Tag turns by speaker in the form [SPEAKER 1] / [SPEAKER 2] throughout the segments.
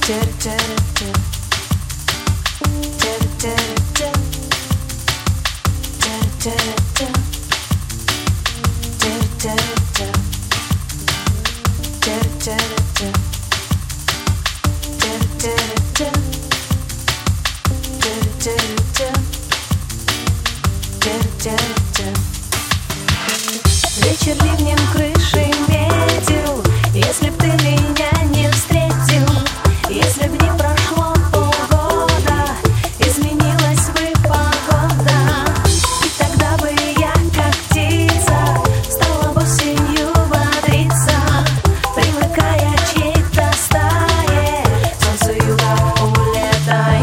[SPEAKER 1] Вечер ливнем крыши метил, если б ты меня не встретил, если б не прошло полгода, изменилась бы погода, и тогда бы я, как птица, стала осенью бодриться, привыкая к чьей-то стае, солнцу юга улетая.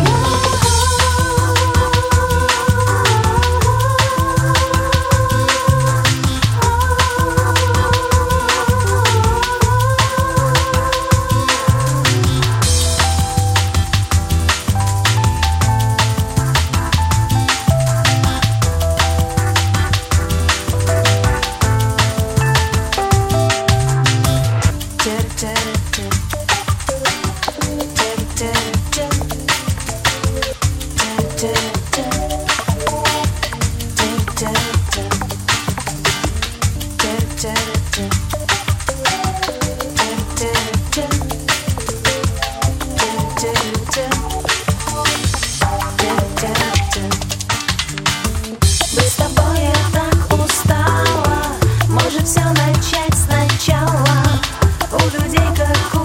[SPEAKER 1] Быть с тобой я так устала, может все начать сначала. У людей как